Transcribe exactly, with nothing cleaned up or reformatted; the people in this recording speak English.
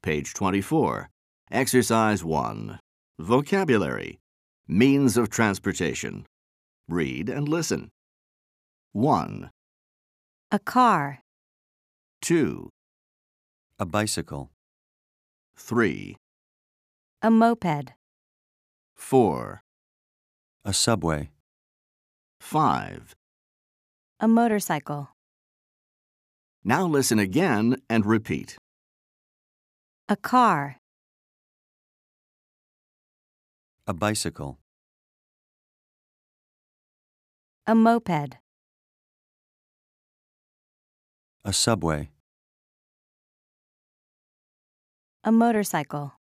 Page twenty-four. Exercise one. Vocabulary. Means of transportation. Read and listen. one, A car. two, A bicycle. three, A moped. four, A subway. five. A motorcycle. Now listen again and repeat. A car. A bicycle. A moped. A subway. A motorcycle.